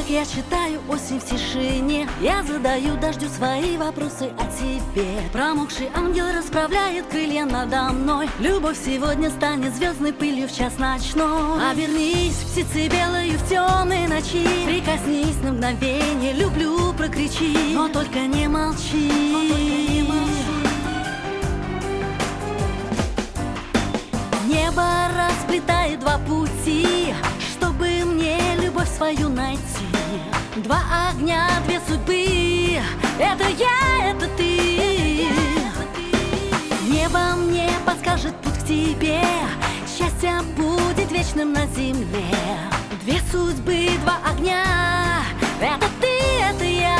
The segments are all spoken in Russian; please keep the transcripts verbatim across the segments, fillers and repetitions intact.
Как я читаю осень в тишине, я задаю дождю свои вопросы о тебе. Промокший ангел расправляет крылья надо мной. Любовь сегодня станет звездной пылью в час ночной. Обернись птицей белою в темной ночи, прикоснись на мгновение, люблю, прокричи, но только не молчи, но только не молчи. Небо расплетает два пути, чтобы мне любовь свою найти. Два огня, две судьбы, это я, это ты. Небо мне подскажет путь к тебе, счастье будет вечным на земле. Две судьбы, два огня, это ты, это я.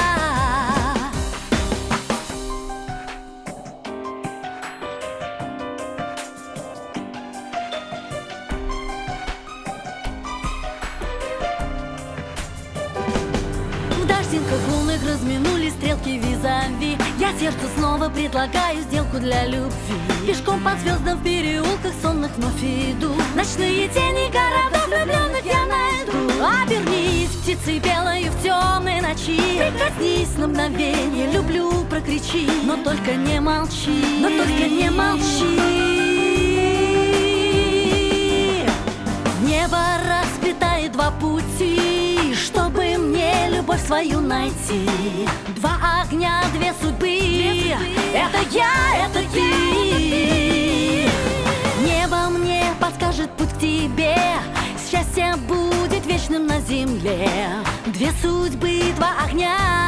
В дождинках лунных разминулись стрелки визави. Я сердцу снова предлагаю сделку для любви. Пешком по звездам в переулках сонных вновь иду. Ночные тени городов влюбленных я найду. Обернись птицей белою в темной ночи, прикоснись на мгновение, люблю, прокричи, но только не молчи, но только не молчи. Небо расплетает два пути, чтобы мне любовь свою найти. Два огня, две судьбы, две судьбы. Это я, это ты. Небо мне подскажет путь к тебе, счастье будет вечным на земле. Две судьбы, два огня,